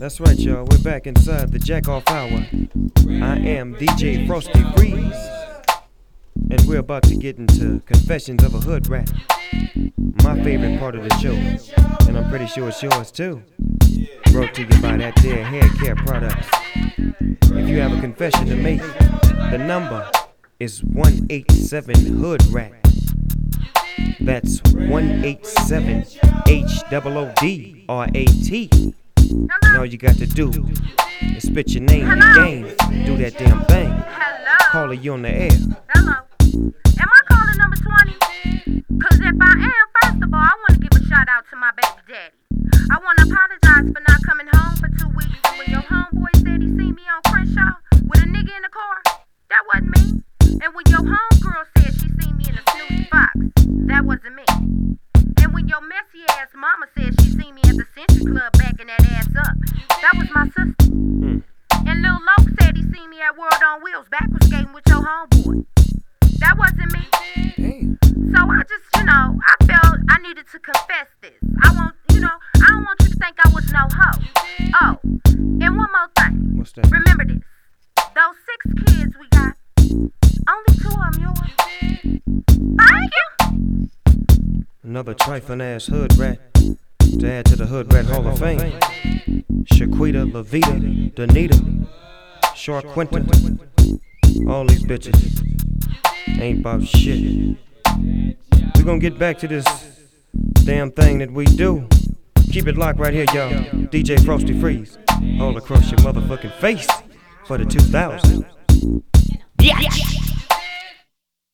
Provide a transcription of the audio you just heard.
That's right, y'all. We're back inside the Jack Off Hour. I am DJ Frosty Freeze, and we're about to get into Confessions of a Hood Rat, my favorite part of the show, and I'm pretty sure it's yours too. Brought to you by that there hair care products. If you have a confession to make, the number is 187-HOOD-RAT. That's 187-HOOD-RAT. And all you got to do is spit your name in the game. Do that damn thing. Hello. Call you on the air. Hello. Am I calling number 20? Cause if I am, first of all, I want to give a shout out to my baby daddy. I want to apologize for not coming home for 2 weeks. And when your homeboy said he seen me on Crenshaw with a nigga in the car, that wasn't me. And when your homegirl said she seen me in a Snoopy Fox, that wasn't me. And when your messy ass mama said she seen me at the Century Club backing that ass up, that was my sister. And Lil Loke said he seen me at World on Wheels backwards skating with your homeboy. That wasn't me. Damn. So I just, I felt I needed to confess this. I don't want you to think I was no hoe. Oh, and one more thing. What's that? Remember this. Those 6 kids we got, only 2 of them yours. Thank you. Another trifling ass hood rat to add to the Hood Rat Hall of Fame. Shaquita, Lavita, Danita, Shark Quentin. All these bitches ain't about shit. We gonna get back to this damn thing that we do. Keep it locked right here, y'all. DJ Frosty Freeze, all across your motherfucking face for the 2000s. Yeah.